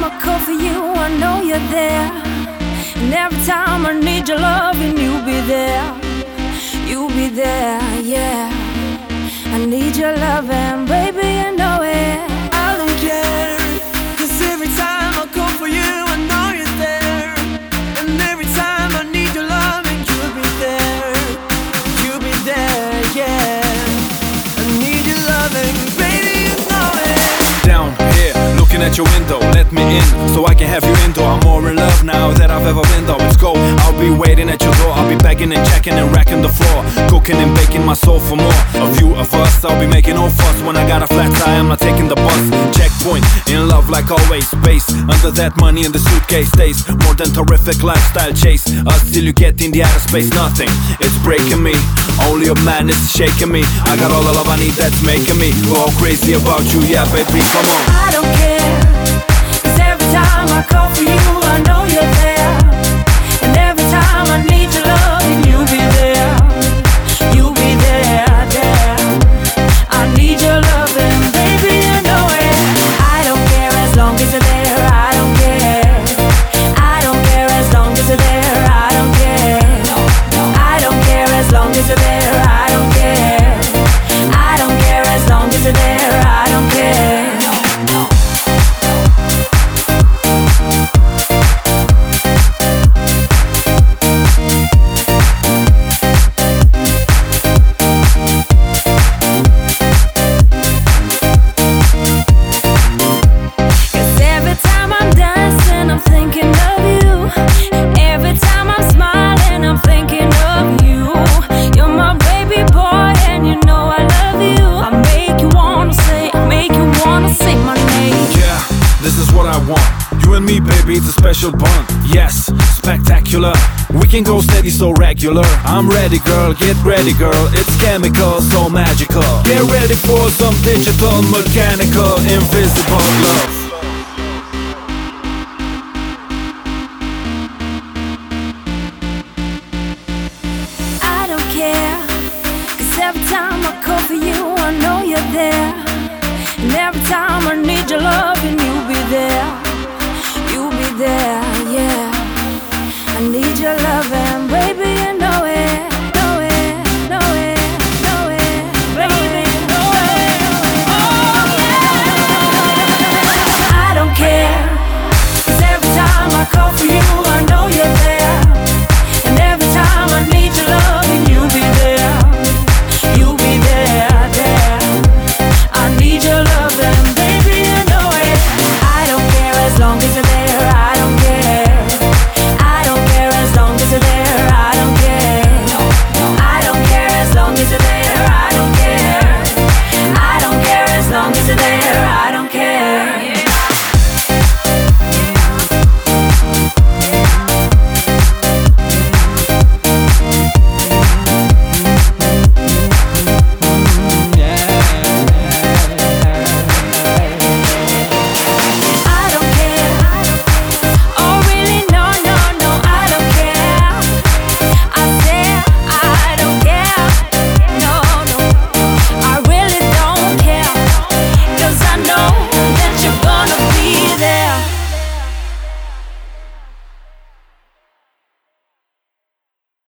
time I call for you, I know you're there. And every time I need your loving, you'll be there. You'll be there, yeah. I need your loving, baby, you know it. I don't care, 'cause every time I call for you, I know you're there. And every time I need your loving, you'll be there. You'll be there, yeah. I need your loving, baby, you know it. Down here, looking at your window, let me in, so I can have you indoor. I'm more in love now than I've ever been though. Let's go, I'll be waiting at your door. I'll be begging and checking and racking the floor, cooking and baking my soul for more. A view of us, I'll be making no fuss. When I got a flat tire, I'm not taking the bus. Checkpoint, in love like always. Space, under that money in the suitcase stays. More than terrific lifestyle chase us till you get in the outer space. Nothing, it's breaking me. Only a man is shaking me. I got all the love I need that's making me go all crazy about you, yeah baby, come on. I don't care, 'cause every time I call for you, I know you're there. And every time I need your love, and you'll be there. You'll be there, there. I need your loving, baby, you know it. I don't care as long as you're there. I don't care. I don't care as long as you're there. I don't care. I don't care as long as you're there. I don't care. I don't care as long as you're there. I don't care. You and me, baby, it's a special bond. Yes, spectacular. We can go steady, so regular. I'm ready, girl, get ready, girl. It's chemical, so magical. Get ready for some digital, mechanical, invisible love. I don't care, 'cause every time I call for you, I know you're there. And every time I need your love, and you'll be there. You'll be there, yeah. I need your love.